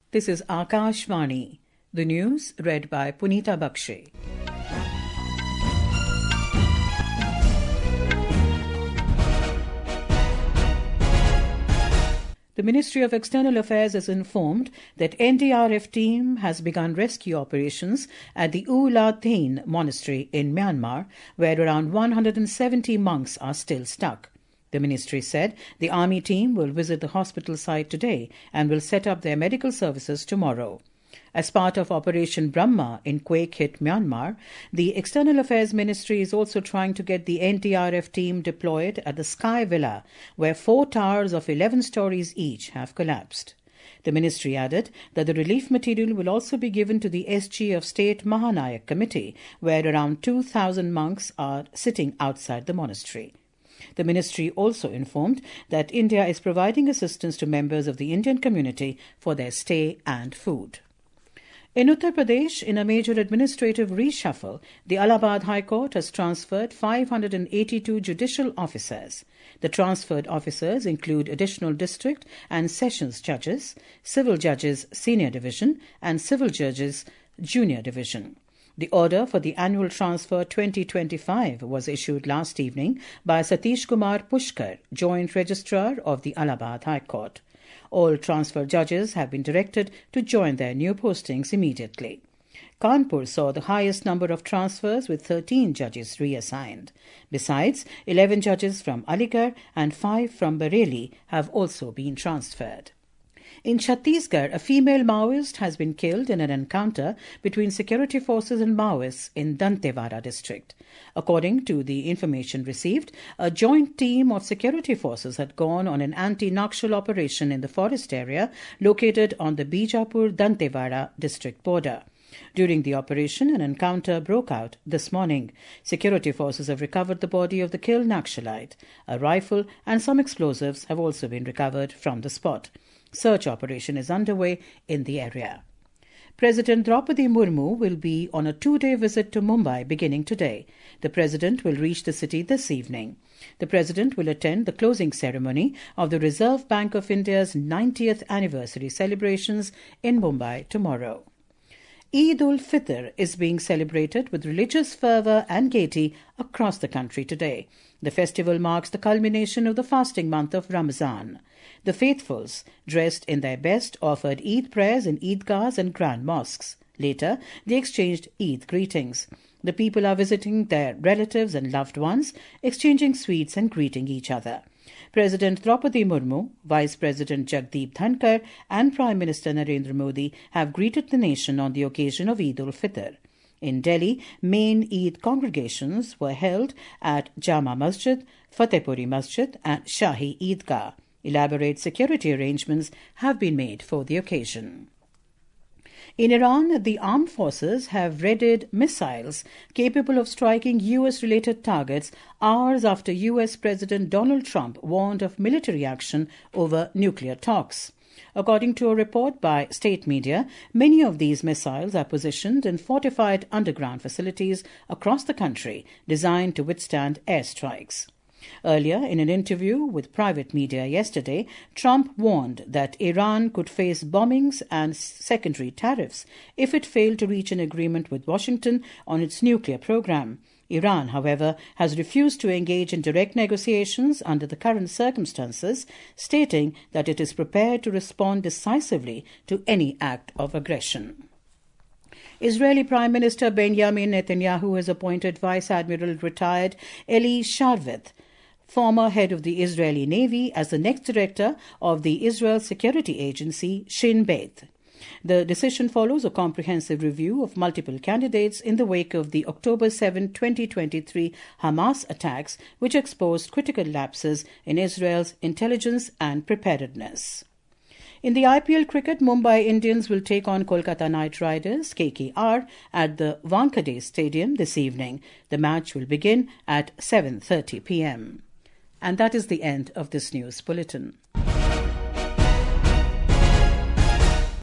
This is Akashvani. The news read by Punita Bakshe. The Ministry of External Affairs has informed that NDRF team has begun rescue operations at the Ula Thain monastery in Myanmar, where around 170 monks are still stuck. The ministry said the army team will visit the hospital site today and will set up their medical services tomorrow. As part of Operation Brahma in quake-hit Myanmar, the External Affairs Ministry is also trying to get the NDRF team deployed at the Sky Villa, where 4 towers of 11 stories each have collapsed. The ministry added that the relief material will also be given to the SG of State Mahanayak Committee, where around 2,000 monks are sitting outside the monastery. The ministry also informed that India is providing assistance to members of the Indian community for their stay and food. In Uttar Pradesh, in a major administrative reshuffle, the Allahabad High Court has transferred 582 judicial officers. The transferred officers include additional district and sessions judges, civil judges senior division, and civil judges junior division. The order for the annual transfer 2025 was issued last evening by Satish Kumar Pushkar, Joint Registrar of the Allahabad High Court. All transfer judges have been directed to join their new postings immediately. Kanpur saw the highest number of transfers with 13 judges reassigned. Besides, 11 judges from Aligarh and 5 from Bareilly have also been transferred. In Chhattisgarh, a female Maoist has been killed in an encounter between security forces and Maoists in Dantewada district. According to the information received, a joint team of security forces had gone on an anti-Naxal operation in the forest area located on the Bijapur-Dantewada district border. During the operation, an encounter broke out this morning. Security forces have recovered the body of the killed Naxalite. A rifle and some explosives have also been recovered from the spot. Search operation is underway in the area. President Draupadi Murmu will be on a 2-day visit to Mumbai beginning today. The president will reach the city this evening. The president will attend the closing ceremony of the Reserve Bank of India's 90th anniversary celebrations in Mumbai tomorrow. Eid-ul-Fitr is being celebrated with religious fervour and gaiety across the country today. The festival marks the culmination of the fasting month of Ramadan. The faithfuls, dressed in their best, offered Eid prayers in Eidgahs and grand mosques. Later, they exchanged Eid greetings. The people are visiting their relatives and loved ones, exchanging sweets and greeting each other. President Draupadi Murmu, Vice President Jagdeep Dhankar and Prime Minister Narendra Modi have greeted the nation on the occasion of Eid-ul-Fitr. In Delhi, main Eid congregations were held at Jama Masjid, Fatehpuri Masjid and Shahi Eidgah. Elaborate security arrangements have been made for the occasion. In Iran, the armed forces have readied missiles capable of striking U.S.-related targets hours after U.S. President Donald Trump warned of military action over nuclear talks. According to a report by state media, many of these missiles are positioned in fortified underground facilities across the country designed to withstand airstrikes. Earlier, in an interview with private media yesterday, Trump warned that Iran could face bombings and secondary tariffs if it failed to reach an agreement with Washington on its nuclear program. Iran, however, has refused to engage in direct negotiations under the current circumstances, stating that it is prepared to respond decisively to any act of aggression. Israeli Prime Minister Benjamin Netanyahu has appointed Vice Admiral retired Eli Sharveth, former head of the Israeli Navy, as the next director of the Israel Security Agency, Shin Bet. The decision follows a comprehensive review of multiple candidates in the wake of the October 7, 2023 Hamas attacks, which exposed critical lapses in Israel's intelligence and preparedness. In the IPL cricket, Mumbai Indians will take on Kolkata Knight Riders, KKR, at the Wankhede Stadium this evening. The match will begin at 7:30 p.m. And that is the end of this news bulletin.